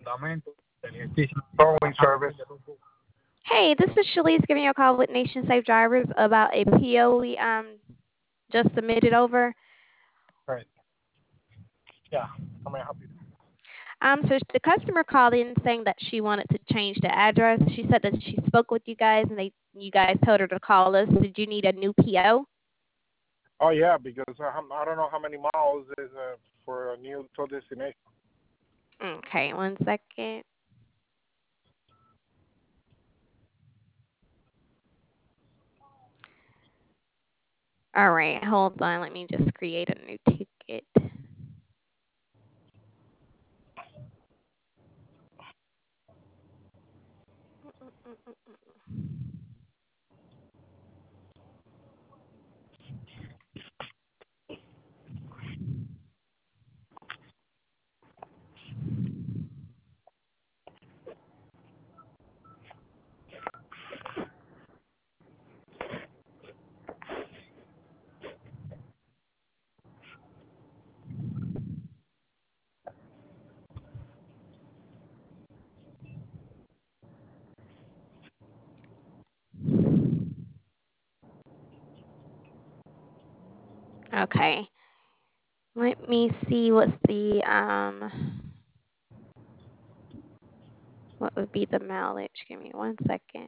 Towing service. Hey, this is Shalise giving you a call with Nation Safe Drivers about a PO we just submitted over. Right. Yeah. How may I help you? So the customer called in saying that she wanted to change the address. She said that she spoke with you guys and you guys told her to call us. Did you need a new PO? Oh yeah, because I don't know how many miles is for a new tow destination. Okay, one second. All right, hold on. Let me just create a new ticket. Okay. Let me see what would be the mileage. Give me one second.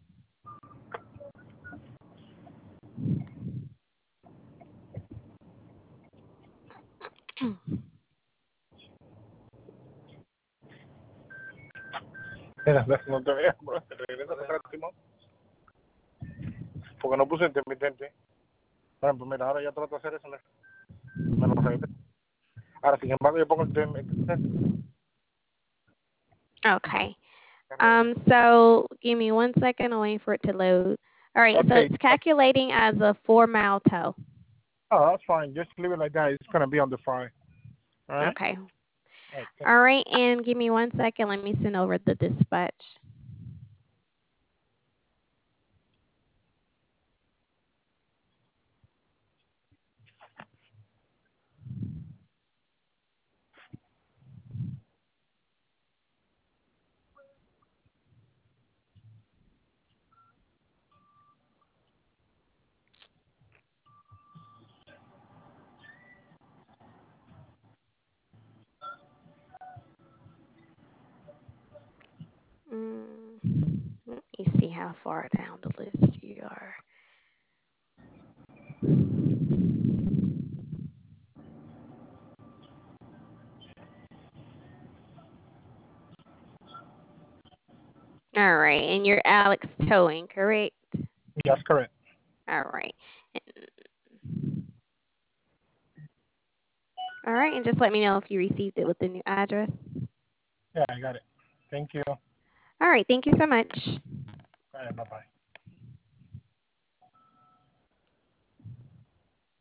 Mira, no te veas, bro. Regresa atrás, Simón. Porque no puse intermitente. Por ejemplo, mira, ahora ya trato de hacer eso. Me lo regresa. Ahora, sin embargo, yo pongo el intermitente. Okay. So give me one second. I'm waiting for it to load. All right. So Okay. it's calculating as a 4-mile tow. Oh, that's fine. Just leave it like that. It's gonna be on the file. All right. Okay. All right. All right. And give me one second. Let me send over the dispatch. Let me see how far down the list you are. All right. And you're Alex Towing, correct? That's correct. All right. All right. And just let me know if you received it with the new address. Yeah, I got it. Thank you. All All right. Thank you so much. right. Bye bye.